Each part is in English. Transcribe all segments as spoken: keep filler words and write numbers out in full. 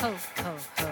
Ho, ho, ho.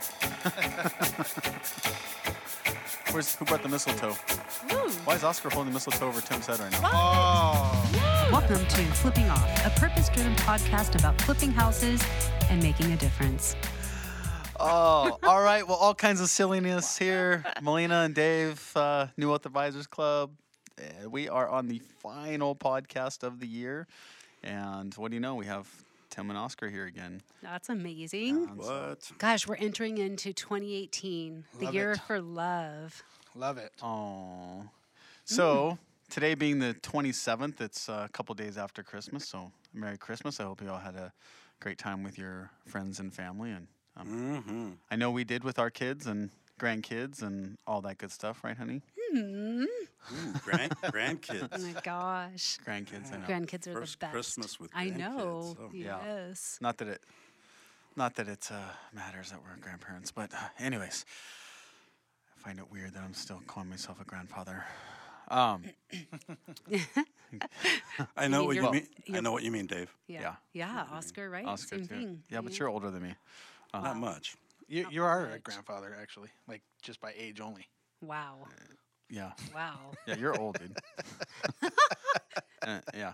Where's, who brought the mistletoe? Woo. Why is Oscar holding the mistletoe over Tim's head right now? What? Oh. Welcome to Flipping Off, a purpose-driven podcast about flipping houses and making a difference. Oh, all right. Well, all kinds of silliness here. Melina and Dave, uh, New Wealth Advisors Club. Uh, we are on the final podcast of the year. And what do you know? We have Tim and Oscar here again. That's amazing. And so- What? Gosh, we're entering into twenty eighteen, the Love year it. for love. Love it. Oh. So today being the twenty-seventh, it's uh, a couple days after Christmas. So Merry Christmas. I hope you all had a great time with your friends and family. And um, Mm-hmm. I know we did with our kids and grandkids and all that good stuff, right, honey? Hmm. Ooh, grand, grandkids. Oh my gosh. Grandkids, I know. Grandkids are First the best. Christmas with I grandkids, know. oh. Yeah. Yes. Not that it, not that it uh, matters that we're grandparents, but uh, anyways, I find it weird that I'm still calling myself a grandfather. Um, I know mean what you you're- mean. I you're- know what you mean, Dave. Yeah. Yeah. Yeah, Oscar, right? Oscar Same too. thing. Yeah, but you're older than me. Uh, Not much. You Not you are a much. grandfather, actually, like just by age only. Wow. yeah, Wow. yeah, you're old, dude. Uh, yeah.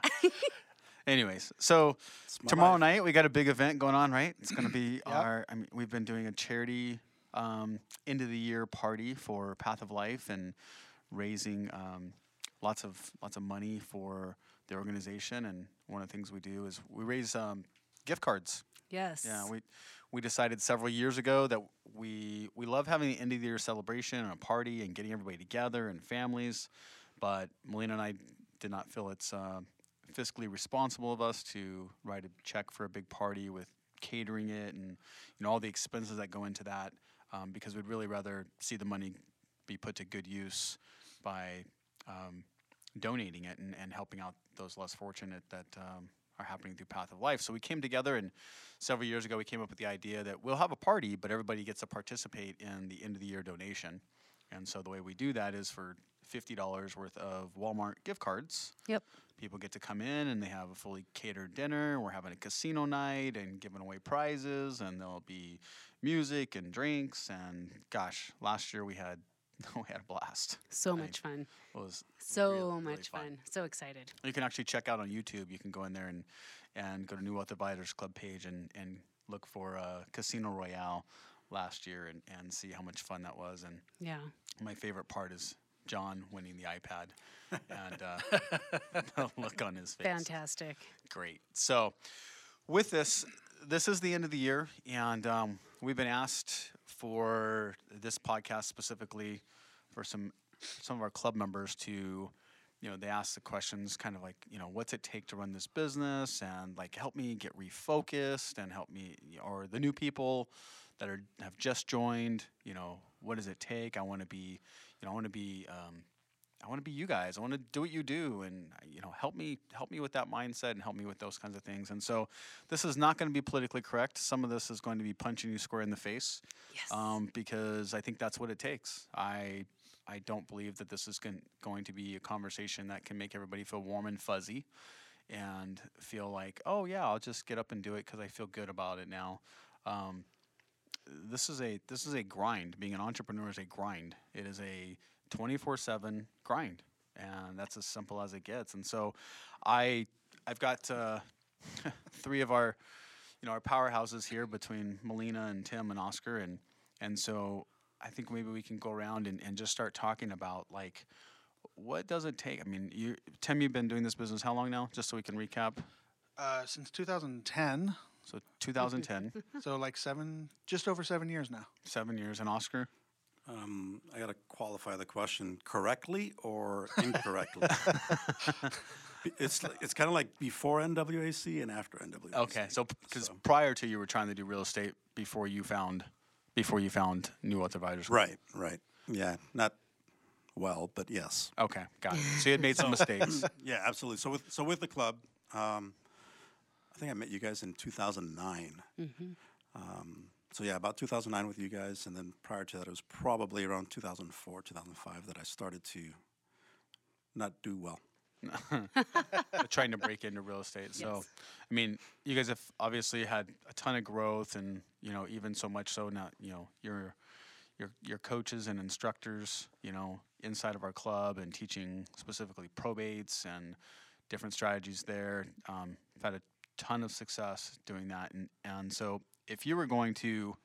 Anyways, so It's my tomorrow life. night we got a big event going on, right? It's gonna be our. I mean, we've been doing a charity um, end of the year party for Path of Life and raising um, lots of lots of money for the organization. And one of the things we do is we raise um, gift cards. Yes. Yeah, we we decided several years ago that we we love having the end of the year celebration and a party and getting everybody together and families, but Melina and I did not feel it's uh, fiscally responsible of us to write a check for a big party with catering it and you know all the expenses that go into that, um, because we'd really rather see the money be put to good use by um, donating it and, and helping out those less fortunate that um, are happening through Path of Life. So we came together, and several years ago we came up with the idea that we'll have a party, but everybody gets to participate in the end of the year donation. And so the way we do that is for fifty dollars worth of Walmart gift cards. Yep. People get to come in and they have a fully catered dinner. We're having a casino night and giving away prizes, and there'll be music and drinks. And gosh, last year we had we had a blast. So I- much fun. It was So really, really much fun. fun. So excited. You can actually check out on YouTube. You can go in there and, and go to New Wealth Advisors Club page and, and look for uh, Casino Royale last year and, and see how much fun that was. And Yeah. my favorite part is John winning the iPad and uh, the look on his face. Fantastic. Great. So with this, this is the end of the year, and um, we've been asked for this podcast specifically for some some of our club members to, you know, they ask the questions kind of like, you know, what's it take to run this business, and like help me get refocused and help me, or the new people that are have just joined, you know, what does it take? I want to be, you know, I want to be. Um, I want to be you guys. I want to do what you do, and you know, help me, help me with that mindset, and help me with those kinds of things. And so, this is not going to be politically correct. Some of this is going to be punching you square in the face, Yes. um, because I think that's what it takes. I, I don't believe that this is gon- going to be a conversation that can make everybody feel warm and fuzzy, and feel like, oh yeah, I'll just get up and do it because I feel good about it now. Um, this is a this is a grind. Being an entrepreneur is a grind. It is a twenty-four seven grind, and that's as simple as it gets. And so I I've got uh, three of our you know our powerhouses here between Melina and Tim and Oscar, and and so I think maybe we can go around and, and just start talking about like what does it take. I mean, you Tim, you've been doing this business how long now? Just so we can recap. Uh, since two thousand ten, So two thousand ten, so like seven, just over seven years now. seven years, and Oscar. Um, I got to qualify the question correctly or incorrectly. it's like, it's kind of like before N W A C and after N W A C. Okay, so because So- prior to you were trying to do real estate before you found before you found New Wealth Advisors. Right, right. Yeah, not well, but yes. Okay, got it. So you had made some mistakes. Yeah, absolutely. So with so with the club, um, I think I met you guys in two thousand nine. Mm-hmm. Um, so yeah, about two thousand nine with you guys, and then prior to that, it was probably around two thousand four, two thousand five that I started to not do well. trying to break into real estate. So, Yes. I mean, you guys have obviously had a ton of growth, and you know, even so much so now, you know, your your your coaches and instructors, you know, inside of our club and teaching specifically probates and different strategies there. Um, I've had a ton of success doing that, and and so if you were going to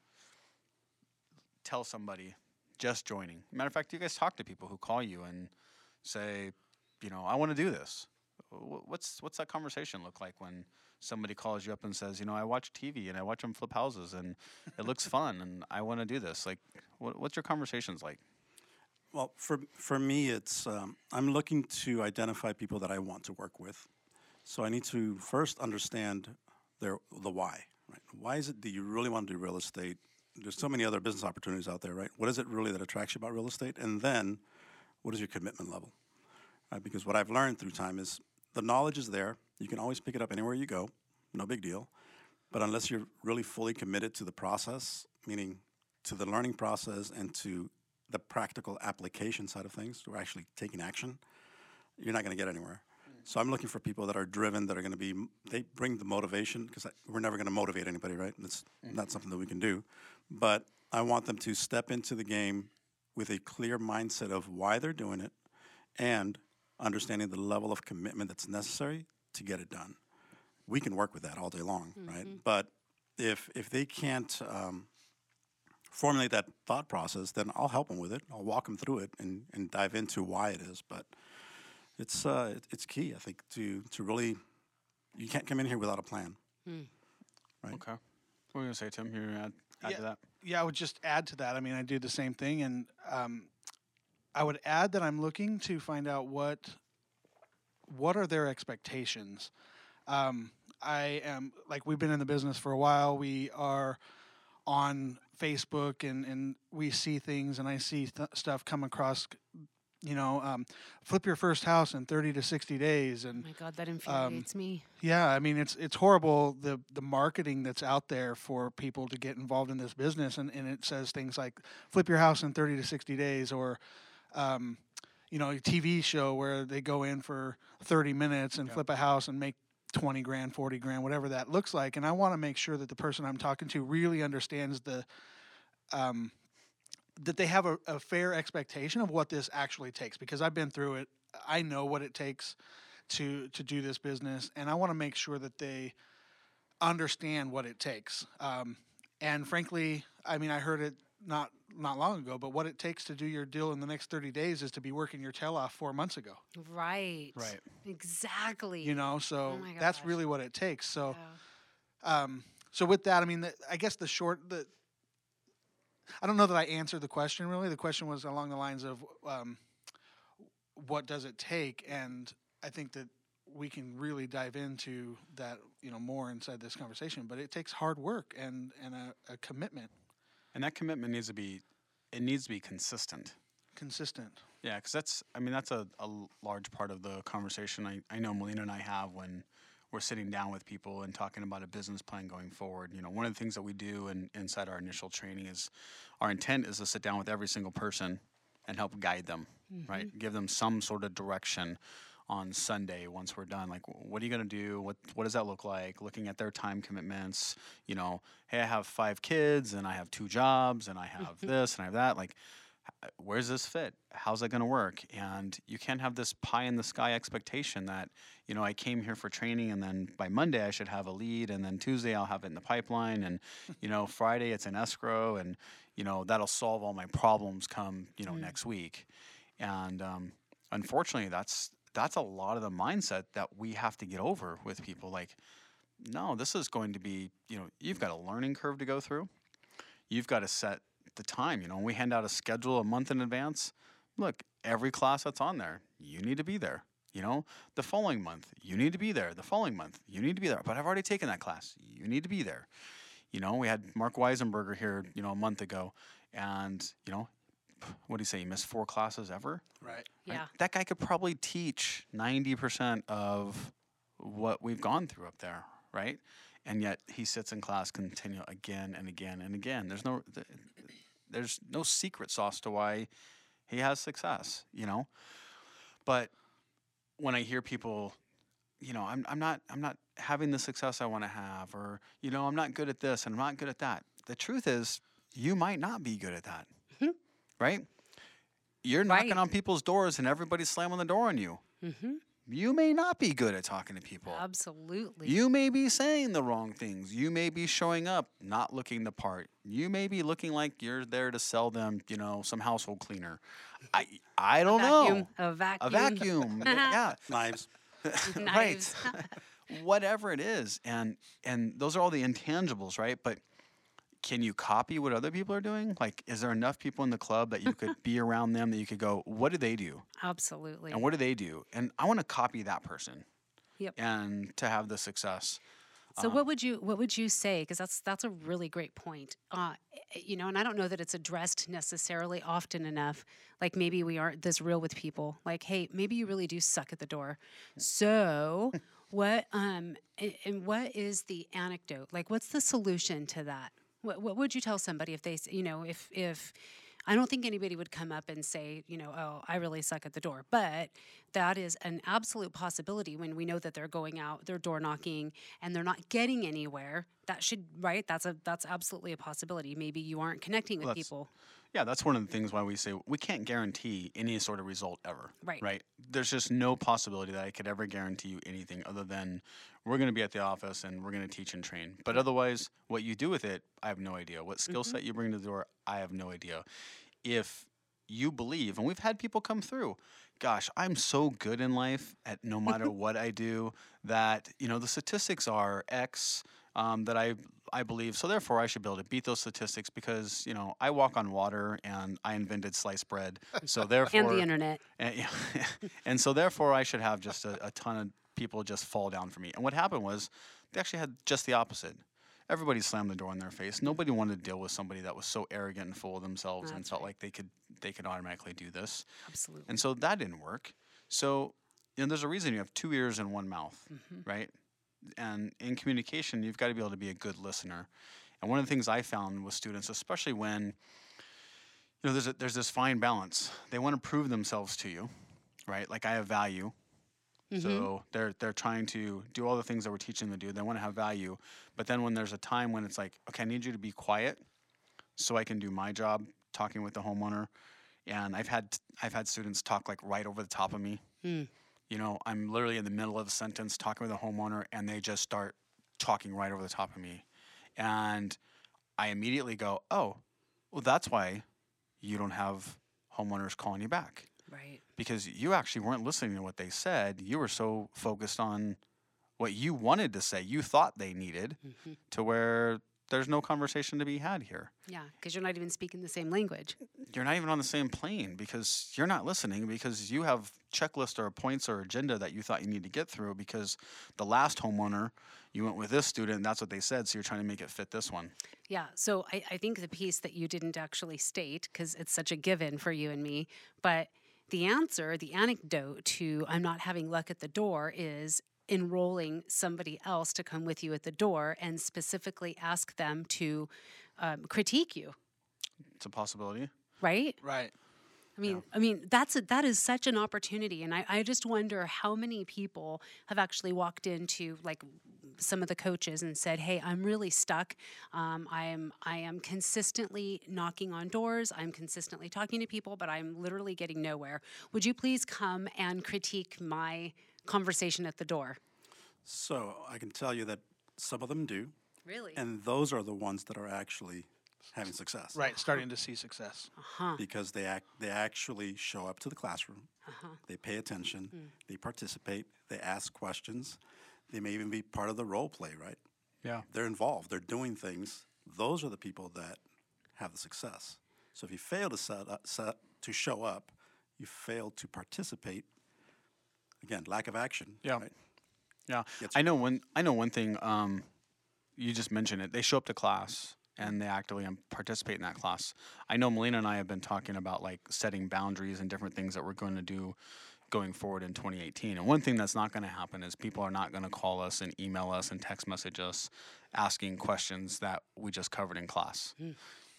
tell somebody just joining, matter of fact, you guys talk to people who call you and say, you know, I want to do this. Wh- What's what's that conversation look like when somebody calls you up and says, you know, I watch T V and I watch them flip houses and it looks fun and I want to do this. Like, what, what's your conversations like? Well, for for me, it's um, I'm looking to identify people that I want to work with. So I need to first understand their the why. Right? Why is it that you really want to do real estate? There's so many other business opportunities out there, right? What is it really that attracts you about real estate? And then, what is your commitment level? Right? Because what I've learned through time is the knowledge is there. You can always pick it up anywhere you go. No big deal. But unless you're really fully committed to the process, meaning to the learning process and to the practical application side of things, to actually taking action, you're not going to get anywhere. So I'm looking for people that are driven, that are going to be, they bring the motivation, because we're never going to motivate anybody, right? It's not something that we can do. But I want them to step into the game with a clear mindset of why they're doing it and understanding the level of commitment that's necessary to get it done. We can work with that all day long, mm-hmm. right? But if if they can't um, formulate that thought process, then I'll help them with it. I'll walk them through it and, and dive into why it is. But it's uh, it, it's key, I think, to to really, you can't come in here without a plan. Mm. Right. Okay. What were you going to say, Tim? You're going to add, add Yeah. to that? Yeah, I would just add to that. I mean, I do the same thing, and um, I would add that I'm looking to find out what what are their expectations. Um, I am like we've been in the business for a while. We are on Facebook, and, and we see things, and I see th- stuff come across. You know, um, flip your first house in thirty to sixty days, and Oh my God, that infuriates me. yeah, I mean, it's it's horrible, the the marketing that's out there for people to get involved in this business, and, and it says things like flip your house in thirty to sixty days, or um, you know, a T V show where they go in for thirty minutes and Yeah. flip a house and make twenty grand, forty grand, whatever that looks like. And I want to make sure that the person I'm talking to really understands the um, that they have a, a fair expectation of what this actually takes, because I've been through it. I know what it takes to to do this business, and I want to make sure that they understand what it takes. Um, and frankly, I mean, I heard it not not long ago, but what it takes to do your deal in the next thirty days is to be working your tail off four months ago. Right. Right. Exactly. You know, so Oh my that's gosh. really what it takes. So, Yeah. um, so with that, I mean, the, I guess the short the I don't know that I answered the question really. The question was along the lines of um, what does it take, and I think that we can really dive into that, you know, more inside this conversation. But it takes hard work and and a, a commitment, And that commitment needs to be, it needs to be consistent. consistent. Yeah, because that's, I mean, that's a, a l- large part of the conversation I, I know Melina and I have when we're sitting down with people and talking about a business plan going forward. You know, one of the things that we do in, inside our initial training is our intent is to sit down with every single person and help guide them, right? Give them some sort of direction on Sunday once we're done. Like, wh- what are you going to do? What What does that look like? Looking at their time commitments. You know, hey, I have five kids and I have two jobs and I have this and I have that. Like, h- where's this fit? How's that going to work? And you can't have this pie in the sky expectation that, you know, I came here for training and then by Monday I should have a lead and then Tuesday I'll have it in the pipeline and, you know, Friday it's in escrow and, you know, that'll solve all my problems come, you know, next week. And um, unfortunately, that's that's a lot of the mindset that we have to get over with people. Like, no, this is going to be, you know, you've got a learning curve to go through. You've got to set the time. You know, when we hand out a schedule a month in advance, look, every class that's on there, you need to be there. You know, the following month, you need to be there. The following month, you need to be there. But I've already taken that class. You need to be there. You know, we had Mark Weisenberger here, you know, a month ago. And, you know, what do you say? He missed four classes ever? Right. Right? Yeah. That guy could probably teach ninety percent of what we've gone through up there, right? And yet he sits in class continue again and again and again. There's no th- there's no secret sauce to why he has success, you know? But when I hear people, you know, I'm I'm not I'm not having the success I want to have, or you know, I'm not good at this and I'm not good at that. The truth is, you might not be good at that, Mhm. right? You're knocking Right. on people's doors and everybody's slamming the door on you. Mm-hmm. You may not be good at talking to people. Absolutely. You may be saying the wrong things. You may be showing up not looking the part. You may be looking like you're there to sell them, you know, some household cleaner. I I don't vacuum, know. a vacuum. A vacuum. yeah. Knives. Knives. Right. Whatever it is. And and those are all the intangibles, right? But can you copy what other people are doing? Like, is there enough people in the club that you could be around them that you could go, what do they do? Absolutely. And what do they do? And I want to copy that person. Yep. And to have the success. So what would you what would you say? Because that's that's a really great point. Uh, you know, and I don't know that it's addressed necessarily often enough. Like maybe we aren't this real with people. Like, hey, maybe you really do suck at the door. So what um and, and what is the anecdote? Like, what's the solution to that? What what would you tell somebody if they s- you know if if I don't think anybody would come up and say, you know, oh, I really suck at the door. But that is an absolute possibility when we know that they're going out, they're door knocking, and they're not getting anywhere. That should, right? That's a that's absolutely a possibility. Maybe you aren't connecting with Well, that's- people. Yeah, that's one of the things why we say we can't guarantee any sort of result ever. Right. Right. There's just no possibility that I could ever guarantee you anything other than we're going to be at the office and we're going to teach and train. But otherwise, what you do with it, I have no idea. What skill set you bring to the door, I have no idea. If you believe, and we've had people come through, gosh, I'm so good in life at no matter what I do that, you know, the statistics are X um, that I I believe. So therefore, I should be able to beat those statistics because, you know, I walk on water and I invented sliced bread. So therefore, And the internet. and, yeah, and so therefore, I should have just a, a ton of people just fall down for me. And what happened was they actually had just the opposite. Everybody slammed the door in their face. Nobody wanted to deal with somebody that was so arrogant and full of themselves and That's felt right. like they could they could automatically do this. Absolutely. And so that didn't work. So, you know, there's a reason you have two ears and one mouth, Mhm. right? And in communication, you've got to be able to be a good listener. And one of the things I found with students, especially when, you know, there's a, there's this fine balance. They want to prove themselves to you, right? Like I have value. Mhm. So they're they're trying to do all the things that we're teaching them to do. They want to have value. But then when there's a time when it's like, okay, I need you to be quiet so I can do my job talking with the homeowner. And I've had I've had students talk like right over the top of me. Mm. You know, I'm literally in the middle of a sentence talking with a homeowner and they just start talking right over the top of me. And I immediately go, oh, well, that's why you don't have homeowners calling you back. Right. Because you actually weren't listening to what they said. You were so focused on what you wanted to say, you thought they needed, Mhm. to where there's no conversation to be had here. Yeah, because you're not even speaking the same language. You're not even on the same plane because you're not listening because you have checklist or points or agenda that you thought you need to get through because the last homeowner, you went with this student, that's what they said, so you're trying to make it fit this one. Yeah, so I, I think the piece that you didn't actually state, because it's such a given for you and me, but the answer, the anecdote to I'm not having luck at the door is enrolling somebody else to come with you at the door and specifically ask them to um, critique you, It's a possibility. right? Right. I mean, I mean that's a, that is such an opportunity, and I, I just wonder how many people have actually walked into like some of the coaches and said, "Hey, I'm really stuck. Um, I am I am consistently knocking on doors. I'm consistently talking to people, but I'm literally getting nowhere. Would you please come and critique my conversation at the door?" So I can tell you that some of them do, Really? and those are the ones that are actually having success. Right. Starting to see success. Huh. Because they act, they actually show up to the classroom, Uh-huh. they pay attention, they participate, they ask questions, they may even be part of the role play, right? Yeah. They're involved, they're doing things. Those are the people that have the success. So if you fail to set up, set, to show up, you fail to participate. Again, lack of action. Yeah. Right? Yeah, Gets- I know one. I know one thing. Um, you just mentioned it. They show up to class and they actively um, participate in that class. I know Melina and I have been talking about like setting boundaries and different things that we're going to do going forward in twenty eighteen. And one thing that's not going to happen is people are not going to call us and email us and text message us asking questions that we just covered in class. You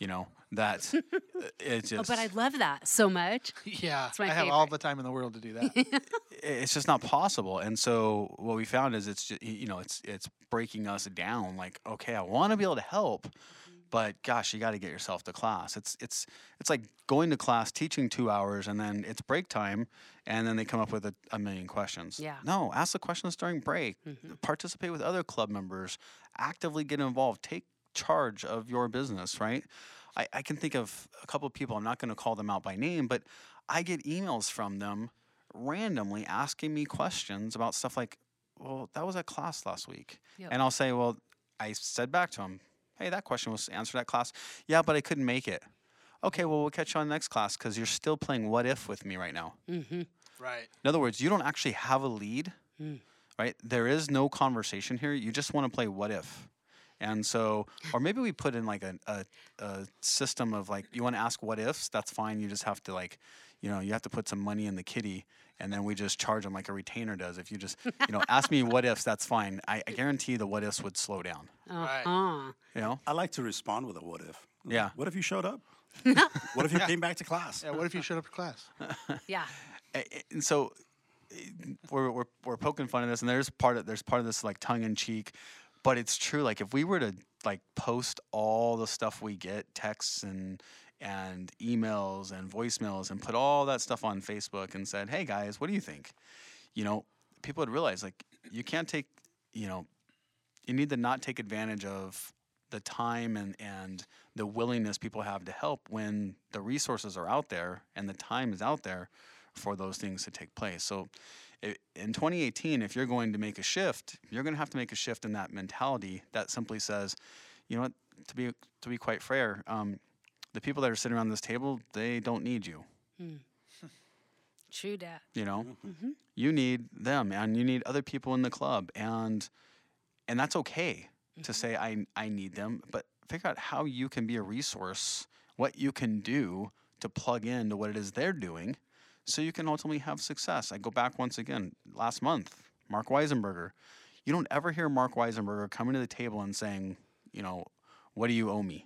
You know, that it's just, Oh, but I love that so much. Yeah, my I have all favorite. the time in the world to do that. it's just not possible. And so what we found is it's just, you know, it's it's breaking us down. Like, okay, I want to be able to help, but gosh, you got to get yourself to class. It's it's it's like going to class, teaching two hours, and then it's break time, and then they come up with a, a million questions. Yeah. No, ask the questions during break. Participate with other club members. Actively get involved. Take charge of your business. Right. I, I can think of a couple of people. I'm not going to call them out by name, but I get emails from them randomly asking me questions about stuff like, well, that was at class last week. Yep. And I'll say, well, I said back to them, hey, that question was answered at class. Yeah, but I couldn't make it. Okay, well, we'll catch you on next class because you're still playing what if with me right now. Mm-hmm. Right. In other words, you don't actually have a lead, Mm. right? There is no conversation here. You just want to play what if. And so, or maybe we put in like a, a, a system of like, you want to ask what ifs, that's fine. You just have to like, you know, you have to put some money in the kitty and then we just charge them like a retainer does. If you just, you know, ask me what ifs, that's fine. I, I guarantee the what ifs would slow down, Right. Uh-huh. you know? I like to respond with a what if. Yeah. What if you showed up? What if you came back to class? Yeah, what if you showed up to class? Yeah. A- a- And so eh, we're, we're, we're poking fun of this and there's part of, there's part of this like tongue in cheek, but it's true. Like if we were to like post all the stuff we get, texts and, and emails and voicemails and put all that stuff on Facebook and said, hey guys, what do you think? You know, people would realize like you can't take, you know, you need to not take advantage of the time and, and the willingness people have to help when the resources are out there and the time is out there for those things to take place. So i- in twenty eighteen, if you're going to make a shift, you're going to have to make a shift in that mentality that simply says, you know what, to be, to be quite fair, um, the people that are sitting around this table, they don't need you. True that. You know, Mm-hmm. you need them and you need other people in the club. And, and that's okay to say, I, I need them, but figure out how you can be a resource, what you can do to plug into what it is they're doing so you can ultimately have success. I go back once again, last month, Mark Weisenberger. You don't ever hear Mark Weisenberger coming to the table and saying, you know, what do you owe me?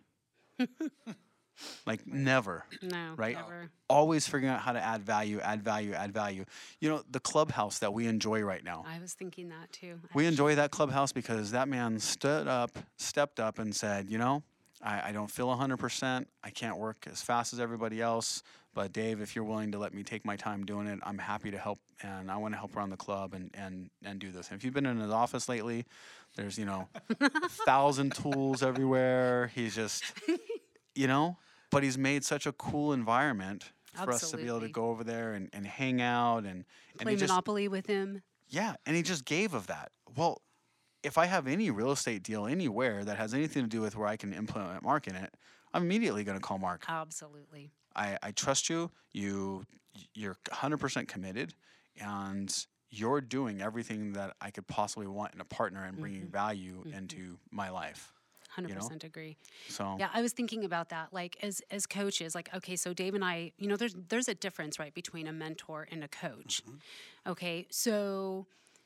Like never, No. right? Never. Always figuring out how to add value, add value, add value. You know, the clubhouse that we enjoy right now. I was thinking that too. We enjoy that clubhouse because that man stood up, stepped up and said, you know, I, I don't feel one hundred percent. I can't work as fast as everybody else. But Dave, if you're willing to let me take my time doing it, I'm happy to help. And I want to help around the club and, and, and do this. And if you've been in his office lately, there's, you know, a thousand tools everywhere. He's just, you know, but he's made such a cool environment for us to be able to Absolutely. go over there and, and hang out. And, and Play he just, Monopoly with him. yeah, and he just gave of that. Well, if I have any real estate deal anywhere that has anything to do with where I can implement Mark in it, I'm immediately going to call Mark. Absolutely. I, I trust you. You you're one hundred percent committed, and you're doing everything that I could possibly want in a partner and bringing value into my life. one hundred You know? percent agree. So Yeah, I was thinking about that. Like as as coaches, like okay, so Dave and I, you know, there's there's a difference, right, between a mentor and a coach. Okay, so,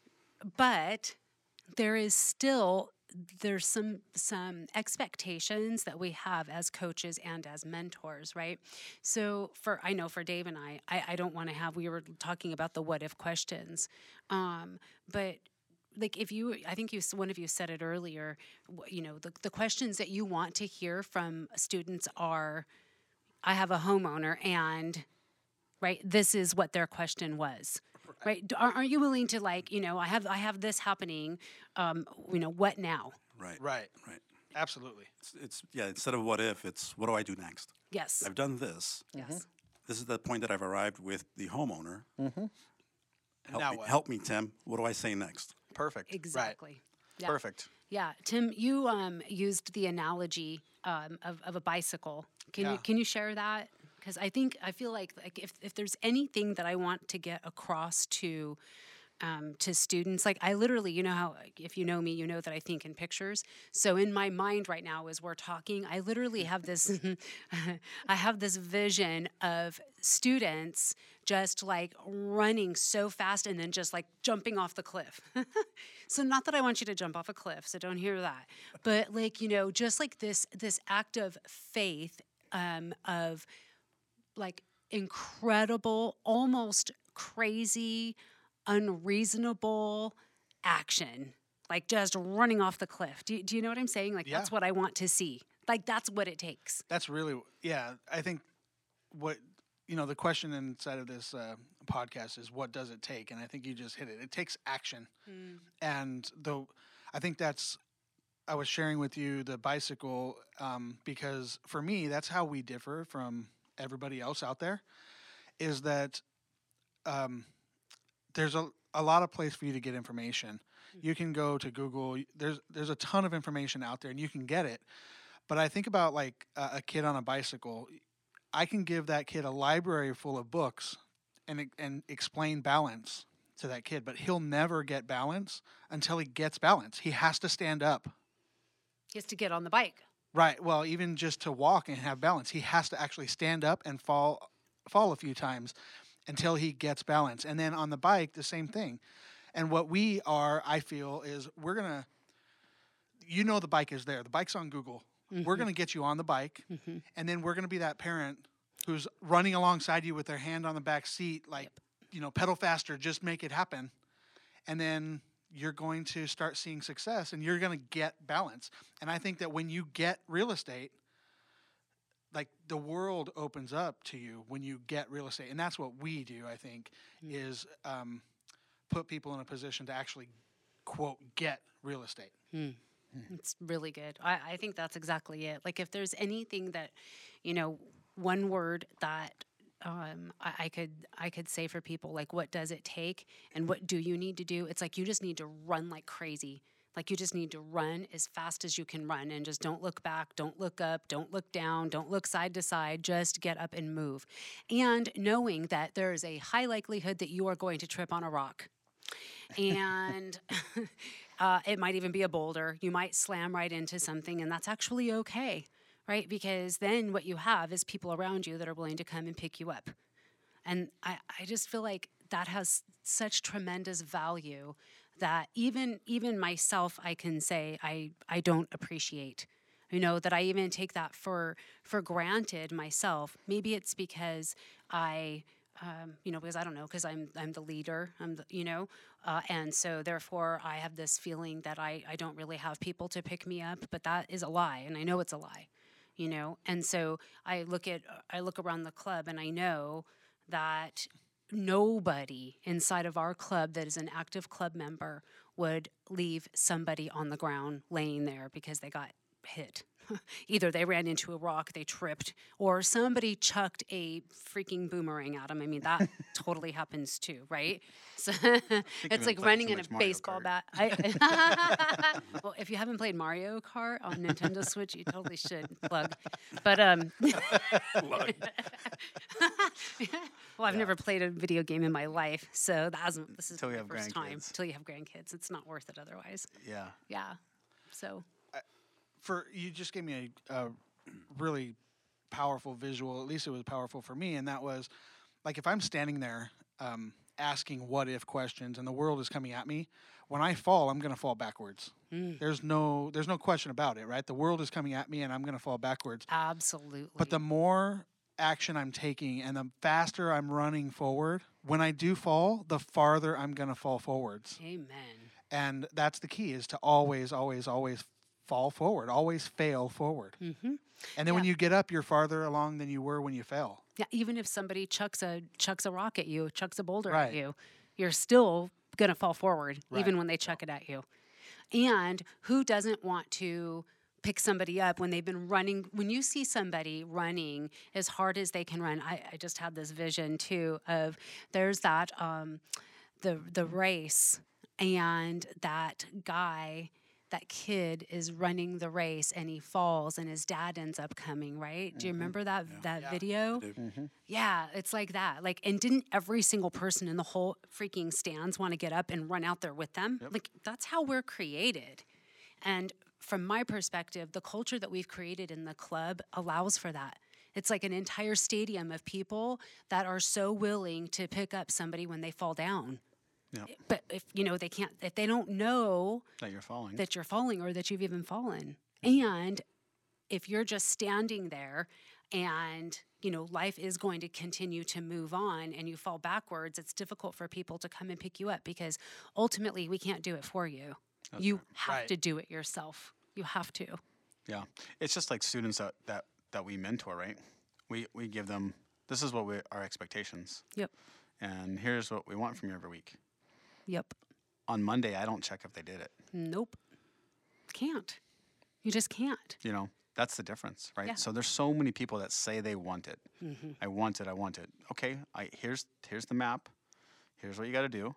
but there is still there's some some expectations that we have as coaches and as mentors, right? So for I know for Dave and I, I, I don't want to have. We were talking about the what if questions, um, but. Like if you, I think you, s- one of you said it earlier, wh- you know, the, the questions that you want to hear from students are, I have a homeowner and, right, this is what their question was, right? D- Aren't aren't you willing to like, you know, I have, I have this happening, um, you know, what now? Right. Right. Right. Absolutely. It's, it's yeah. Instead of what if, it's what do I do next? Yes, I've done this. yes. This is the point that I've arrived with the homeowner. Help Now me, what? help me, Tim. What do I say next? perfect. Exactly. Yeah. Perfect. Yeah, Tim, you um, used the analogy um, of, of a bicycle. Can Yeah. you can you share that? Because I think I feel like like if if there's anything that I want to get across to um, to students. Like I literally, you know how, if you know me, you know that I think in pictures. So in my mind right now, as we're talking, I literally have this, I have this vision of students just like running so fast and then just like jumping off the cliff. So not that I want you to jump off a cliff, so don't hear that. But like, you know, just like this, this act of faith, um, of like incredible, almost crazy, unreasonable action, like just running off the cliff. Do you, do you know what I'm saying? Like, Yeah. that's what I want to see. Like, that's what it takes. That's really, yeah. I think what, you know, the question inside of this uh, podcast is, what does it take? And I think you just hit it. It takes action. Mm. And though I think that's, I was sharing with you the bicycle um, because for me, that's how we differ from everybody else out there, is that um, there's a, a lot of place for you to get information. You can go to Google. There's there's a ton of information out there, and you can get it. But I think about like a, a kid on a bicycle. I can give that kid a library full of books and and explain balance to that kid, but he'll never get balance until he gets balance. He has to stand up. He has to get on the bike. Right. Well, even just to walk and have balance, he has to actually stand up and fall fall a few times until he gets balance. And then on the bike, the same thing. And what we are, I feel, is we're going to, you know, the bike is there. The bike's on Google. Mm-hmm. We're going to get you on the bike. Mm-hmm. And then we're going to be that parent who's running alongside you with their hand on the back seat, like, yep. you know, pedal faster, just make it happen. And then you're going to start seeing success and you're going to get balance. And I think that when you get real estate, like the world opens up to you when you get real estate. And that's what we do, I think, mm-hmm. is um, put people in a position to actually, quote, get real estate. Mm. It's really good. I, I think that's exactly it. Like if there's anything that, you know, one word that um, I, I could I could say for people, like what does it take and what do you need to do? It's like you just need to run like crazy. Like you just need to run as fast as you can run and just don't look back, don't look up, don't look down, don't look side to side, just get up and move. And knowing that there is a high likelihood that you are going to trip on a rock. And uh, it might even be a boulder. You might slam right into something, and that's actually okay, right? Because then what you have is people around you that are willing to come and pick you up. And I, I just feel like that has such tremendous value that even even myself, I can say I, I don't appreciate. You know, that I even take that for for granted myself. Maybe it's because I... Um, you know, because I don't know, because I'm I'm the leader, I'm the, you know, uh, and so therefore I have this feeling that I, I don't really have people to pick me up, but that is a lie, and I know it's a lie, you know, and so I look at I look around the club, and I know that nobody inside of our club that is an active club member would leave somebody on the ground laying there because they got hit. Either they ran into a rock, they tripped, or somebody chucked a freaking boomerang at them. I mean, that totally happens too, right? So it's like running in a Mario baseball Kart. bat. I, well, if you haven't played Mario Kart on Nintendo Switch, you totally should. Plug. But um, well, I've Yeah. never played a video game in my life, so that was, this is Till you my have first time. grandkids. Till you have grandkids, it's not worth it otherwise. Yeah. Yeah. So. For you just gave me a, a really powerful visual. At least it was powerful for me, and that was like if I'm standing there um, asking what if questions, and the world is coming at me. When I fall, I'm going to fall backwards. Mm. There's no there's no question about it, right? The world is coming at me, and I'm going to fall backwards. Absolutely. But the more action I'm taking, and the faster I'm running forward, when I do fall, the farther I'm going to fall forwards. Amen. And that's the key: is to always, always, always fall forward, always fail forward. Mm-hmm. And then when Yeah. you get up, you're farther along than you were when you fell. Yeah, even if somebody chucks a chucks a rock at you, chucks a boulder Right. at you, you're still gonna fall forward, Right. even when they chuck it at you. And who doesn't want to pick somebody up when they've been running? When you see somebody running as hard as they can run, I, I just had this vision too of there's that um, the the race and that guy that kid is running the race and he falls and his dad ends up coming, right? Do you remember that that video? Yeah, it's like that. Like, and didn't every single person in the whole freaking stands want to get up and run out there with them? Like, that's how we're created. And from my perspective, the culture that we've created in the club allows for that. It's like an entire stadium of people that are so willing to pick up somebody when they fall down. Yep. But if, you know, they can't, if they don't know That you're falling. that you're falling or that you've even fallen. And if you're just standing there and, you know, life is going to continue to move on and you fall backwards, it's difficult for people to come and pick you up because ultimately we can't do it for you. That's you right. have Right. to do it yourself. You have to. Yeah, it's just like students that, that, that we mentor, right? We we give them, this is what we, our expectations, Yep. and here's what we want from you every week. Yep. On Monday, I don't check if they did it. Nope. Can't. You just can't. You know, that's the difference, right? Yeah. So there's so many people that say they want it. Mm-hmm. I want it. I want it. Okay, I here's here's the map. Here's what you got to do,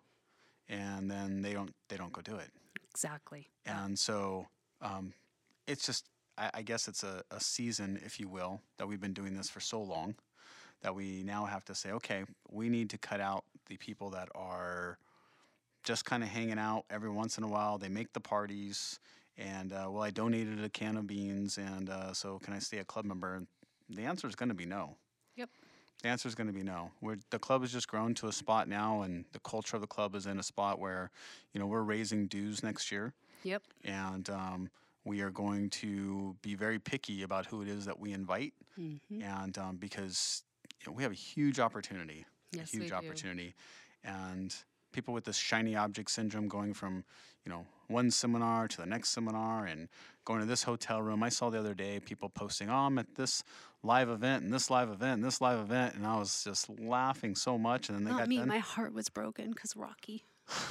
and then they don't they don't go do it. Exactly. And so um, it's just, I, I guess it's a, a season, if you will, that we've been doing this for so long that we now have to say, okay, we need to cut out the people that are just kind of hanging out every once in a while. They make the parties, and, uh, well, I donated a can of beans, and uh, so can I stay a club member? And the answer is going to be no. Yep. The answer is going to be no. We're, the club has just grown to a spot now, and the culture of the club is in a spot where, you know, we're raising dues next year. Yep. And um, we are going to be very picky about who it is that we invite, Mm-hmm. and um, because you know, we have a huge opportunity, Yes, a we huge do. opportunity, and people with this shiny object syndrome, going from you know one seminar to the next seminar and going to this hotel room. I saw the other day people posting, "Oh, I'm at this live event and this live event and this live event," and I was just laughing so much. And then they Not got me. done. My heart was broken because Rocky.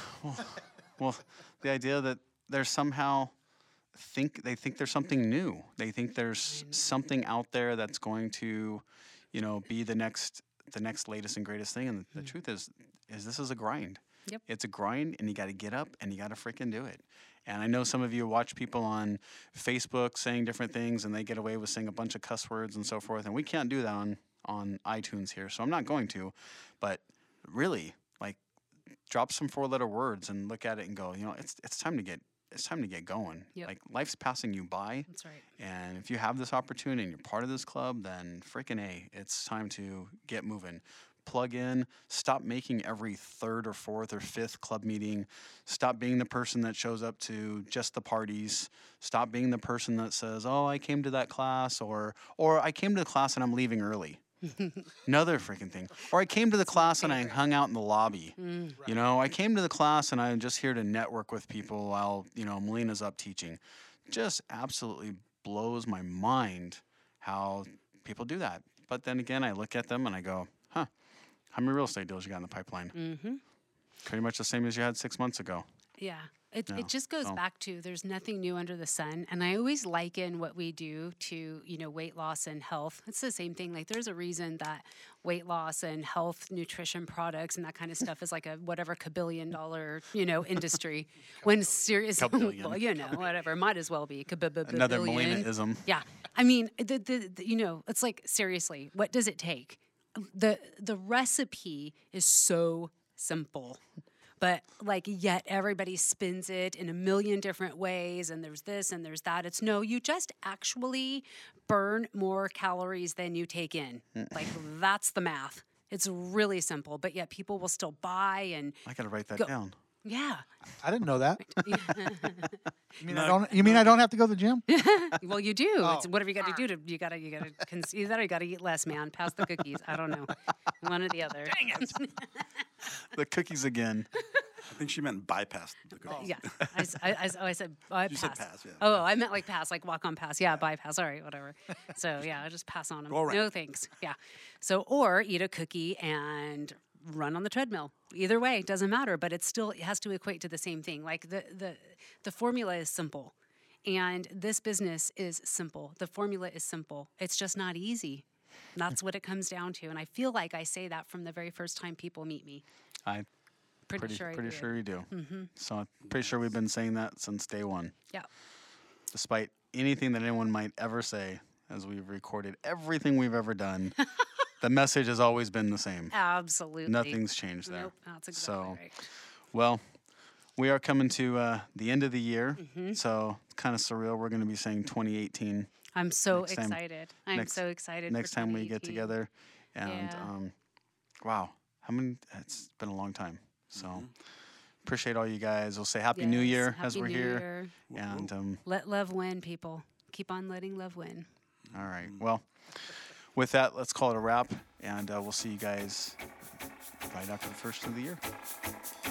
Well, the idea that there's somehow think they think there's something new. They think there's something out there that's going to, you know, be the next the next latest and greatest thing. And the, the truth is, is this is a grind. Yep. It's a grind, and you got to get up and you got to freaking do it. And I know some of you watch people on Facebook saying different things, and they get away with saying a bunch of cuss words and so forth. And we can't do that on on iTunes here, so I'm not going to. But really, like, drop some four-letter words and look at it and go, you know, it's it's time to get it's time to get going. Yep. Like, life's passing you by, That's right. and if you have this opportunity and you're part of this club, then freaking A, it's time to get moving. Plug in. Stop making every third or fourth or fifth club meeting. Stop being the person that shows up to just the parties. Stop being the person that says, "Oh, I came to that class," or "or I came to the class and I'm leaving early." Another freaking thing. Or I came to the class and I hung out in the lobby. Mm. You know, I came to the class and I'm just here to network with people while, you know, Melina's up teaching. Just absolutely blows my mind how people do that. But then again, I look at them and I go, huh, how many real estate deals you got in the pipeline? Mm-hmm. Pretty much the same as you had six months ago. Yeah. It, No, it just goes so- back to there's nothing new under the sun. And I always liken what we do to, you know, weight loss and health. It's the same thing. Like, there's a reason that weight loss and health, nutrition products and that kind of stuff is like a whatever kabillion dollar, you know, industry. When seriously, Kabillion. well, you know, whatever, might as well be. Another Kabillion. Melina-ism. Yeah. I mean, the, the, the, you know, it's like, seriously, what does it take? The the recipe is so simple. But like, yet everybody spins it in a million different ways, and there's this and there's that. It's no, you just actually burn more calories than you take in. Like, that's the math. It's really simple, but yet people will still buy and I got to write that Go. down. yeah. I didn't know that. Yeah. You mean I don't? You mean I don't have to go to the gym? Well, you do. It's Oh, whatever you got to do to you got to you got to conceive that or you got to eat less, man. Pass the cookies. I don't know, one or the other. Dang it. The cookies again. I think she meant bypass the cookies. Yeah, I, s- I- I s- oh, I said bypass. You said pass, yeah. Oh, I meant like pass, like walk on pass. Yeah, bypass. All right, whatever. So yeah, I just pass on them. Go around. No thanks. Yeah. So or eat a cookie and run on the treadmill. Either way, doesn't matter. But it still it has to equate to the same thing. Like the the the formula is simple, and this business is simple. The formula is simple. It's just not easy. That's what it comes down to. And I feel like I say that from the very first time people meet me. I Pretty, Pretty, sure I pretty do. sure you do. Mm-hmm. So I'm pretty sure we've been saying that since day one. Yeah. Despite anything that anyone might ever say, as we've recorded everything we've ever done, the message has always been the same. Absolutely. Nothing's changed there. Nope, that's exactly So, right. well, we are coming to uh, the end of the year, Mhm. so it's kind of surreal. We're going to be saying twenty eighteen I'm so next time- excited. I'm next- so excited. next for time we get twenty eighteen. together. And Yeah. um, wow, how many? It's been a long time. So Mhm. appreciate all you guys. We'll say Happy New Year Yes, as Happy we're New here. Year. Woo-woo. And um, Let love win, people. Keep on letting love win. all right, well, with that, let's call it a wrap, and uh, we'll see you guys right after the first of the year.